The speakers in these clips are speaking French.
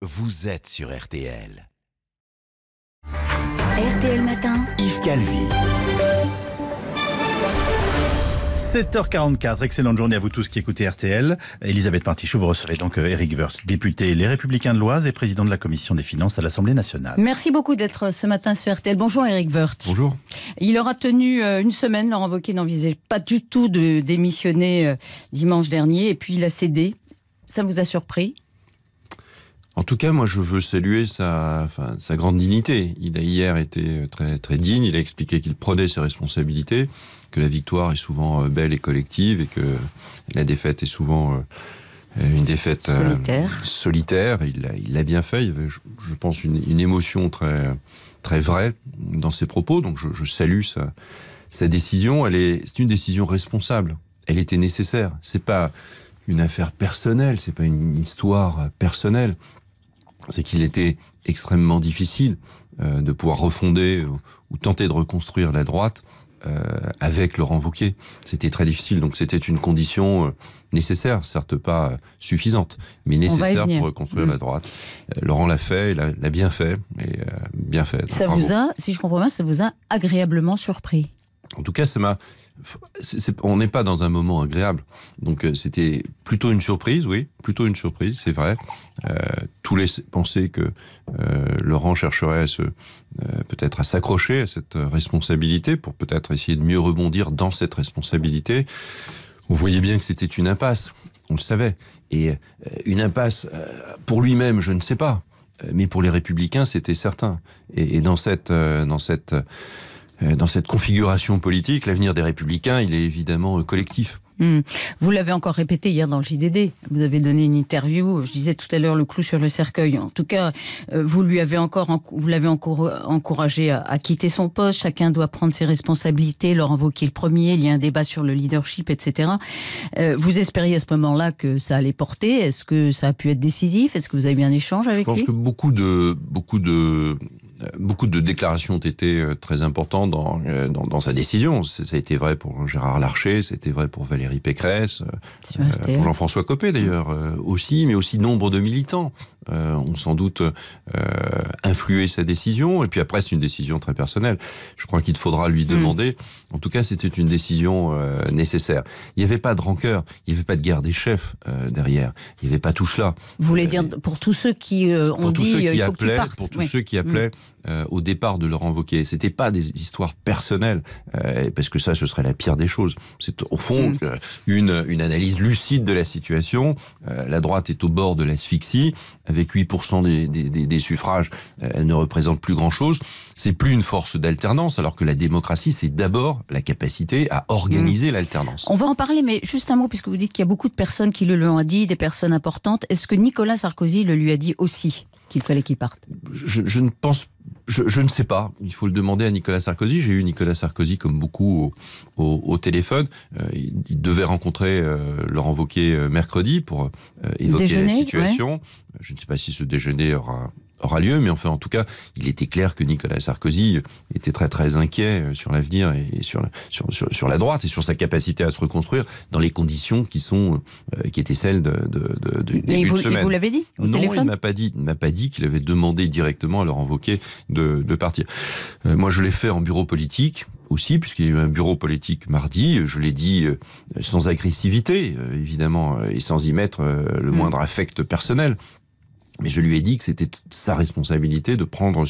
vous êtes sur RTL. RTL Matin, Yves Calvi. 7h44, excellente journée à vous tous qui écoutez RTL. Elisabeth Martichoux, vous recevez donc Éric Woerth, député Les Républicains de l'Oise et président de la Commission des Finances à l'Assemblée nationale. merci beaucoup d'être ce matin sur RTL. Bonjour Éric Woerth. Bonjour. Il aura tenu une semaine, Laurent Wauquiez n'envisageait pas du tout de démissionner dimanche dernier et puis il a cédé. Ça vous a surpris ? En tout cas, moi, je veux saluer sa grande dignité. Il a hier été très, très digne. Il a expliqué qu'il prenait ses responsabilités, que la victoire est souvent belle et collective et que la défaite est souvent une défaite solitaire. Il l'a bien fait. Il y avait, je pense, une émotion très, très vraie dans ses propos. Donc, je salue sa décision. C'est une décision responsable. Elle était nécessaire. C'est pas une affaire personnelle. C'est pas une histoire personnelle. C'est qu'il était extrêmement difficile de pouvoir refonder ou tenter de reconstruire la droite avec Laurent Wauquiez. C'était très difficile, donc c'était une condition nécessaire, certes pas suffisante, mais nécessaire pour reconstruire la droite. Laurent l'a fait, il l'a bien fait, et bien fait. Ça vous a, si je comprends bien, ça vous a agréablement surpris ? En tout cas, on n'est pas dans un moment agréable. Donc c'était plutôt une surprise, oui, plutôt une surprise, c'est vrai. Tous laissaient penser que Laurent chercherait peut-être à s'accrocher à cette responsabilité pour peut-être essayer de mieux rebondir dans cette responsabilité. Vous voyez bien que c'était une impasse, on le savait. Et une impasse, pour lui-même, je ne sais pas. Mais pour les Républicains, c'était certain. Et dans cette configuration politique, l'avenir des Républicains, il est évidemment collectif. Vous l'avez encore répété hier dans le JDD. Vous avez donné une interview, je disais tout à l'heure, le clou sur le cercueil. En tout cas, vous l'avez encore encouragé à quitter son poste. Chacun doit prendre ses responsabilités. Laurent Wauquiez le premier. Il y a un débat sur le leadership, etc. Vous espériez à ce moment-là que ça allait porter. Est-ce que ça a pu être décisif ? Est-ce que vous avez eu un échange avec lui ? Je pense que beaucoup de déclarations ont été très importantes dans sa décision. Ça a été vrai pour Gérard Larcher, c'était vrai pour Valérie Pécresse, pour Jean-François Copé d'ailleurs aussi, mais aussi nombre de militants ont sans doute influé sa décision. Et puis après, c'est une décision très personnelle. Je crois qu'il faudra lui demander. En tout cas, c'était une décision nécessaire. Il n'y avait pas de rancœur, il n'y avait pas de guerre des chefs derrière. Il n'y avait pas tout cela. Vous voulez dire pour tous ceux qui ont dit il faut que tu partes. Pour tous ceux qui appelaient au départ de Laurent Wauquiez. C'était pas des histoires personnelles, parce que ça, ce serait la pire des choses. C'est au fond une analyse lucide de la situation. La droite est au bord de l'asphyxie. Avec 8% des suffrages, elle ne représente plus grand-chose. C'est plus une force d'alternance, alors que la démocratie, c'est d'abord la capacité à organiser l'alternance. On va en parler, mais juste un mot, puisque vous dites qu'il y a beaucoup de personnes qui le lui ont dit, des personnes importantes. Est-ce que Nicolas Sarkozy le lui a dit aussi qu'il fallait qu'il parte ? Je ne sais pas. Il faut le demander à Nicolas Sarkozy. J'ai eu Nicolas Sarkozy, comme beaucoup, au téléphone. Il devait rencontrer Laurent Wauquiez mercredi pour évoquer la situation. Ouais. Je ne sais pas si ce déjeuner aura lieu, mais enfin, en tout cas, il était clair que Nicolas Sarkozy était très très inquiet sur l'avenir et sur la droite et sur sa capacité à se reconstruire dans les conditions qui étaient celles de début de semaine. Et vous l'avez dit au téléphone ? Il ne m'a pas dit qu'il avait demandé directement à Laurent Wauquiez de partir. Moi, je l'ai fait en bureau politique aussi, puisqu'il y a eu un bureau politique mardi. Je l'ai dit sans agressivité, évidemment, et sans y mettre le moindre affect personnel. Mais je lui ai dit que c'était sa responsabilité de prendre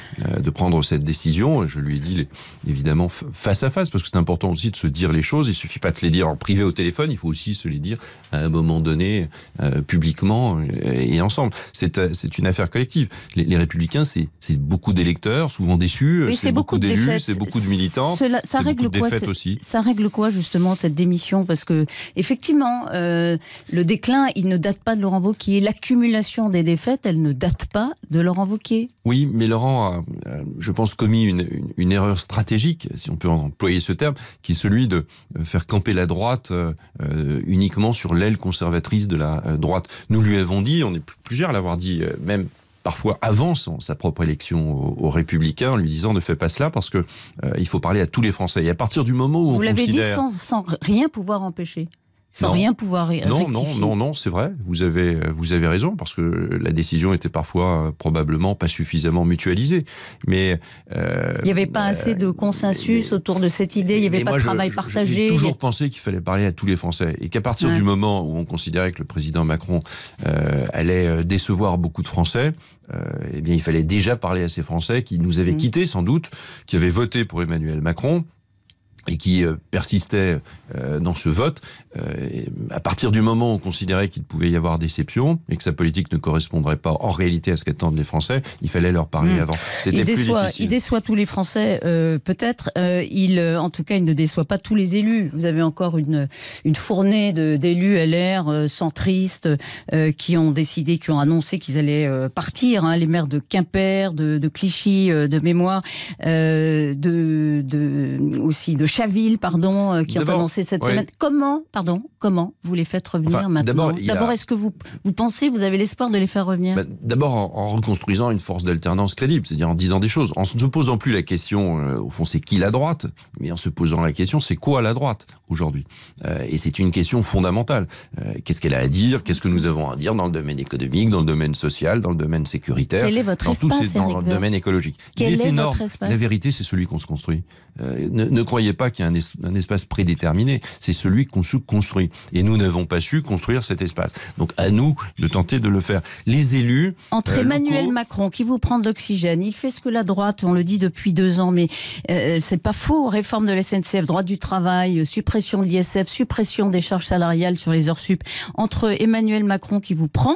cette décision. Je lui ai dit, évidemment, face à face, parce que c'est important aussi de se dire les choses. Il ne suffit pas de se les dire en privé au téléphone, il faut aussi se les dire à un moment donné, publiquement et ensemble. C'est une affaire collective. Les Républicains, c'est beaucoup d'électeurs, souvent déçus, oui, c'est beaucoup d'élus, c'est beaucoup de militants, ça règle beaucoup de défaites aussi. Ça règle quoi, justement, cette démission ? Parce que, effectivement, le déclin, il ne date pas de Laurent Wauquiez. L'accumulation des défaites, elle ne date pas de Laurent Wauquiez. Oui, mais Laurent a, je pense, commis une erreur stratégique, si on peut employer ce terme, qui est celui de faire camper la droite uniquement sur l'aile conservatrice de la droite. Nous lui avons dit, on est plusieurs à l'avoir dit, même parfois avant sa propre élection aux Républicains, en lui disant ne fais pas cela parce que il faut parler à tous les Français. Et à partir du moment où vous l'avez dit sans rien pouvoir empêcher. sans rien pouvoir rectifier. Non, c'est vrai. Vous avez raison, parce que la décision était parfois probablement pas suffisamment mutualisée. Mais il n'y avait pas assez de consensus autour de cette idée. Il n'y avait pas de travail partagé. J'ai toujours pensé qu'il fallait parler à tous les Français, et qu'à partir du moment où on considérait que le président Macron allait décevoir beaucoup de Français, eh bien, il fallait déjà parler à ces Français qui nous avaient quittés, sans doute, qui avaient voté pour Emmanuel Macron, et qui persistait dans ce vote. À partir du moment où on considérait qu'il pouvait y avoir déception et que sa politique ne correspondrait pas en réalité à ce qu'attendent les Français, il fallait leur parler avant. C'était plus difficile. Il déçoit tous les Français, peut-être. En tout cas, il ne déçoit pas tous les élus. Vous avez encore une fournée d'élus LR centristes qui ont décidé, qui ont annoncé qu'ils allaient partir. Les maires de Quimper, de Clichy, de mémoire, aussi de Chaville, qui ont annoncé cette semaine. Comment vous les faites revenir maintenant ? D'abord, est-ce que vous pensez, vous avez l'espoir de les faire revenir ? D'abord, en reconstruisant une force d'alternance crédible, c'est-à-dire en disant des choses, en ne se posant plus la question, au fond, c'est qui la droite, mais en se posant la question, c'est quoi la droite aujourd'hui ? Et c'est une question fondamentale. Qu'est-ce qu'elle a à dire ? Qu'est-ce que nous avons à dire dans le domaine économique, dans le domaine social, dans le domaine sécuritaire ? Quel est votre espace, dans le domaine écologique. Quel est énorme. Votre espace ? La vérité, c'est celui qu'on se construit. Ne croyez pas qu'il y a un espace prédéterminé, c'est celui qu'on se construit. Et nous n'avons pas su construire cet espace. Donc à nous de tenter de le faire. Les élus... Entre Emmanuel Macron, qui vous prend de l'oxygène, il fait ce que la droite, on le dit depuis 2 ans, mais c'est pas faux, réforme de la SNCF, droit du travail, suppression de l'ISF, suppression des charges salariales sur les heures sup. Entre Emmanuel Macron qui vous prend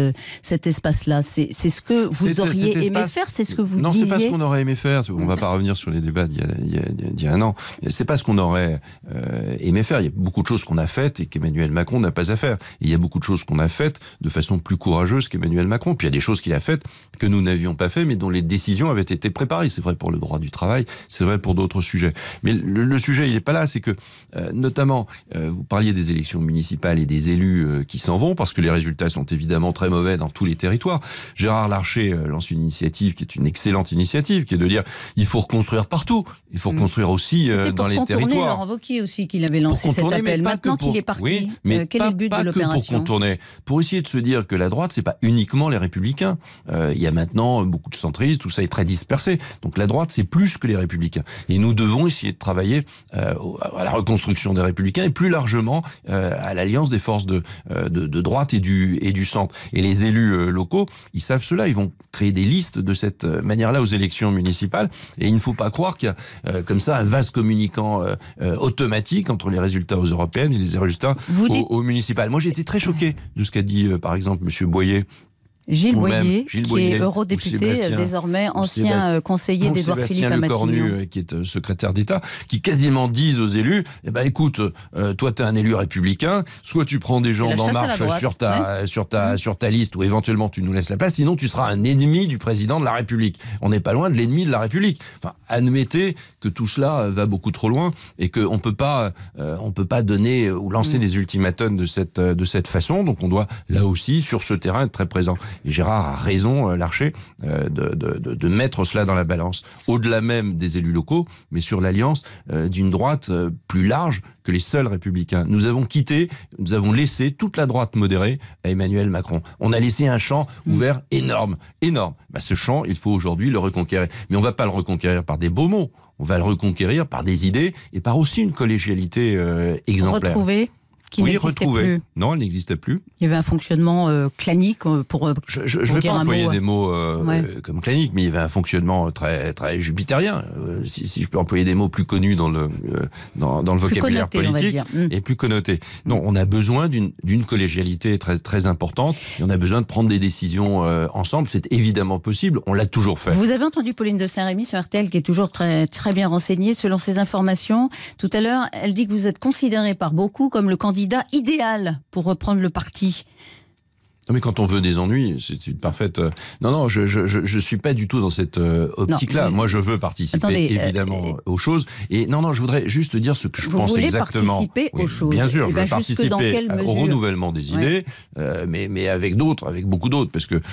cet espace-là, c'est ce que vous auriez aimé faire, c'est ce que vous disiez. Non, c'est pas ce qu'on aurait aimé faire. On va pas revenir sur les débats d'il y a un an. C'est pas ce qu'on aurait aimé faire. Il y a beaucoup de choses qu'on a faites et qu'Emmanuel Macron n'a pas à faire. Et il y a beaucoup de choses qu'on a faites de façon plus courageuse qu'Emmanuel Macron. Puis il y a des choses qu'il a faites que nous n'avions pas fait, mais dont les décisions avaient été préparées. C'est vrai pour le droit du travail, c'est vrai pour d'autres sujets. Mais le sujet, il n'est pas là. C'est que, notamment, vous parliez des élections municipales et des élus qui s'en vont, parce que les résultats sont évidemment très mauvais dans tous les territoires. Gérard Larcher lance une initiative qui est une excellente initiative, qui est de dire il faut reconstruire partout. Il faut reconstruire aussi dans les territoires. C'était pour contourner Laurent Wauquiez aussi qu'il avait lancé cet appel. Maintenant qu'il est parti, quel est le but de l'opération ? Pour contourner, pour essayer de se dire que la droite, c'est pas uniquement les Républicains. Il y a maintenant beaucoup de centristes, tout ça est très dispersé. Donc la droite, c'est plus que les Républicains. Et nous devons essayer de travailler à la reconstruction des Républicains et plus largement à l'alliance des forces de droite et du centre. Et les élus locaux, ils savent cela. Ils vont créer des listes de cette manière-là aux élections municipales. Et il ne faut pas croire qu'il y a comme ça un vase communicant automatique entre les résultats aux européennes et les résultats aux municipales. Moi, j'ai été très choqué de ce qu'a dit, par exemple, M. Boyer. Gilles Boyer, qui est eurodéputé, désormais ancien conseiller d'Édouard Philippe à Matignon. Cornu, qui est secrétaire d'État, qui quasiment disent aux élus, écoute, toi t'es un élu républicain, soit tu prends des gens d'En Marche sur ta liste, ou éventuellement tu nous laisses la place, sinon tu seras un ennemi du président de la République. On n'est pas loin de l'ennemi de la République. Enfin, admettez que tout cela va beaucoup trop loin et qu'on peut pas donner ou lancer des ultimatums de cette façon. Donc on doit là aussi sur ce terrain être très présent. Et Gérard a raison, Larcher, de mettre cela dans la balance. Au-delà même des élus locaux, mais sur l'alliance d'une droite plus large que les seuls républicains. Nous avons laissé toute la droite modérée à Emmanuel Macron. On a laissé un champ ouvert énorme. Ce champ, il faut aujourd'hui le reconquérir. Mais on ne va pas le reconquérir par des beaux mots. On va le reconquérir par des idées et par aussi une collégialité exemplaire. Retrouver qui n'existait plus. Non, elle n'existait plus. Il y avait un fonctionnement clanique pour je ne vais pas employer des mots comme clanique, mais il y avait un fonctionnement très, très jupitérien. Si je peux employer des mots plus connus dans le vocabulaire politique et plus connotés. Non, on a besoin d'une collégialité très, très importante et on a besoin de prendre des décisions ensemble. C'est évidemment possible. On l'a toujours fait. Vous avez entendu Pauline de Saint-Rémy sur RTL, qui est toujours très, très bien renseignée selon ses informations. Tout à l'heure, elle dit que vous êtes considéré par beaucoup comme le candidat idéal pour reprendre le parti. Non, mais quand on veut des ennuis, c'est une parfaite... Non, je suis pas du tout dans cette optique-là. Moi, je veux participer, évidemment, aux choses. Et non, je voudrais juste dire ce que je pense exactement. Vous voulez participer aux choses. Bien sûr, je veux participer au renouvellement des idées, mais avec d'autres, avec beaucoup d'autres, parce que...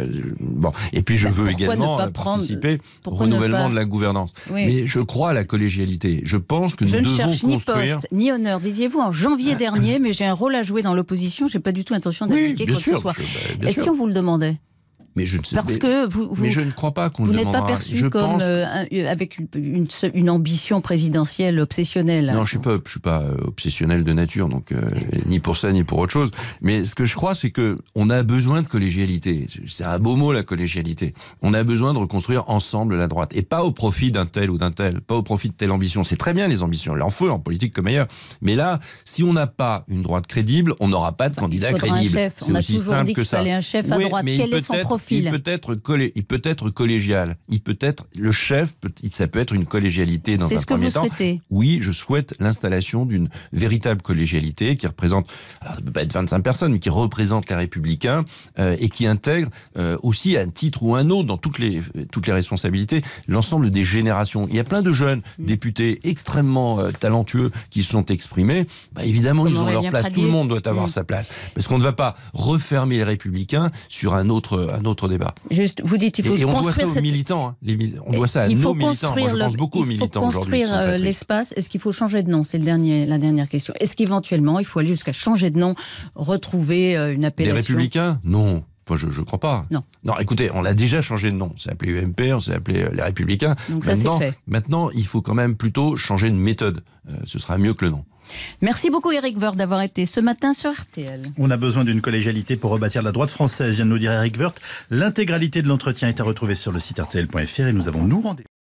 Et puis, je veux également participer au renouvellement de la gouvernance. Oui. Mais je crois à la collégialité. Je pense que nous devons construire... Je ne cherche ni poste, ni honneur, disiez-vous, en janvier dernier, mais j'ai un rôle à jouer dans l'opposition. J'ai pas du tout l'intention d'abdiquer quoi que ce soit. Et si on vous le demandait? Mais je ne sais, parce que vous je ne crois pas qu'on vous le n'êtes demandera. pas perçu comme avec une ambition présidentielle obsessionnelle. Non, je suis pas obsessionnel de nature, donc ni pour ça ni pour autre chose. Mais ce que je crois, c'est que on a besoin de collégialité. C'est un beau mot, la collégialité. On a besoin de reconstruire ensemble la droite, et pas au profit d'un tel ou d'un tel, pas au profit de telle ambition. C'est très bien les ambitions, il en faut en politique comme ailleurs. Mais là, si on n'a pas une droite crédible, on n'aura pas de candidat crédible. C'est aussi simple que ça. On a toujours dit qu'il fallait un chef à droite. Quel est son profil? Il peut être collégial. Il peut être le chef. Ça peut être une collégialité dans un premier temps. C'est ce que vous souhaitez? Oui, je souhaite l'installation d'une véritable collégialité qui représente, alors ça ne peut pas être 25 personnes, mais qui représente les Républicains et qui intègre aussi à un titre ou un autre dans toutes les responsabilités l'ensemble des générations. Il y a plein de jeunes députés extrêmement talentueux qui se sont exprimés. Évidemment, ils ont leur place. Tout le monde doit avoir sa place, parce qu'on ne va pas refermer les Républicains sur un autre débat. Juste, vous dites, il faut on doit ça aux militants. On doit ça à nos militants. Moi, je pense beaucoup aux militants aujourd'hui. Il faut construire l'espace. Est-ce qu'il faut changer de nom? C'est la dernière question. Est-ce qu'éventuellement, il faut aller jusqu'à changer de nom, retrouver une appellation? Les Républicains? Non. Je ne crois pas. Non, écoutez, on a déjà changé de nom. On s'est appelé UMP, on s'est appelé les Républicains. Donc ça, c'est fait. Maintenant, il faut quand même plutôt changer de méthode. Ce sera mieux que le nom. Merci beaucoup Éric Woerth d'avoir été ce matin sur RTL. On a besoin d'une collégialité pour rebâtir la droite française, vient de nous dire Éric Woerth. L'intégralité de l'entretien est à retrouver sur le site rtl.fr et nous avons rendez-vous.